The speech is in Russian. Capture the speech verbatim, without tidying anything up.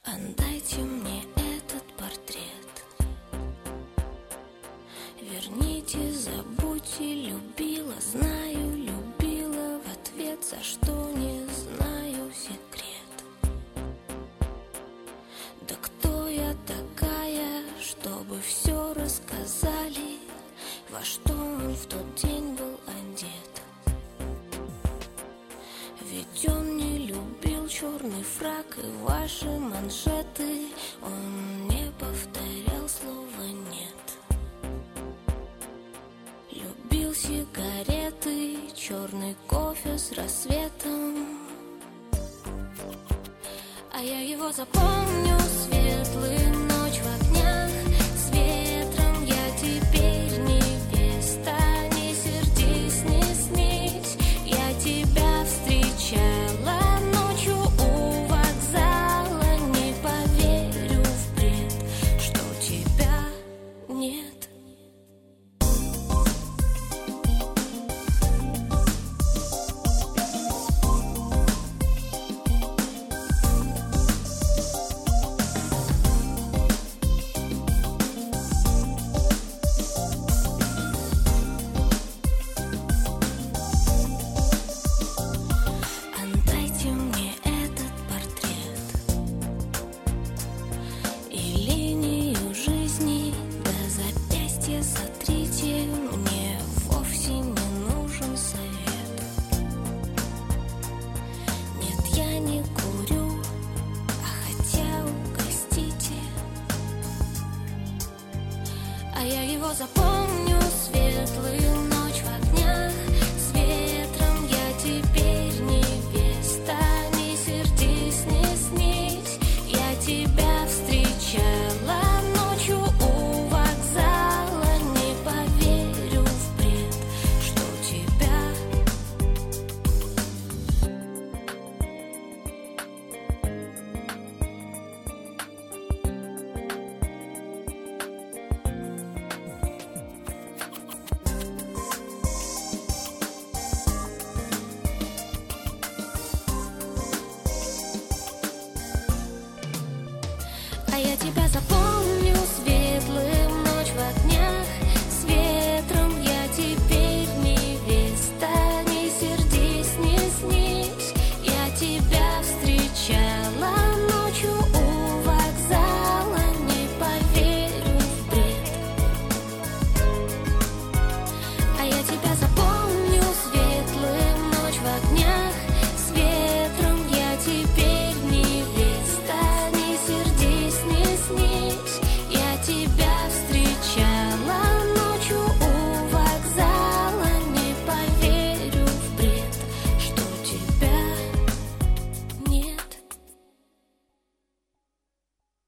Отдайте мне этот портрет. Верните, забудьте, любила, знаю, любила. В ответ за что не знаю, секрет. Да кто я такая, чтобы все рассказали, во что он в тот день был одет? Ведь он не любил черный фрак и ваши манжеты. Он не повторял слова «нет». Любил сигареты, черный кофе с рассветом. А я его запомню светлым